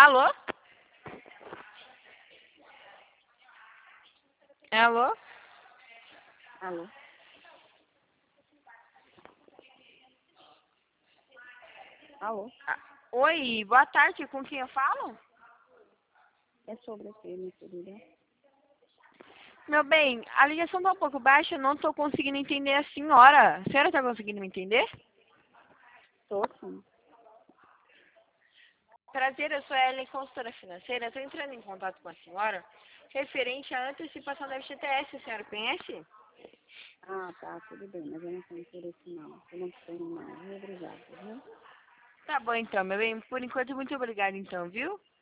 Alô? Alô? Alô? Alô? Oi, boa tarde, com quem eu falo? É sobre o que, minha querida? Meu bem, a ligação tá um pouco baixa, eu não tô conseguindo entender a senhora. A senhora tá conseguindo me entender? Tô sim. Prazer, eu sou a Ellen, consultora financeira. Estou entrando em contato com a senhora referente à antecipação da FGTS. A senhora conhece? Ah, tá, tudo bem, mas eu não tenho interesse não. Eu não tenho não, viu? Obrigada, viu? Tá bom então, meu bem. Por enquanto, muito obrigada então, viu?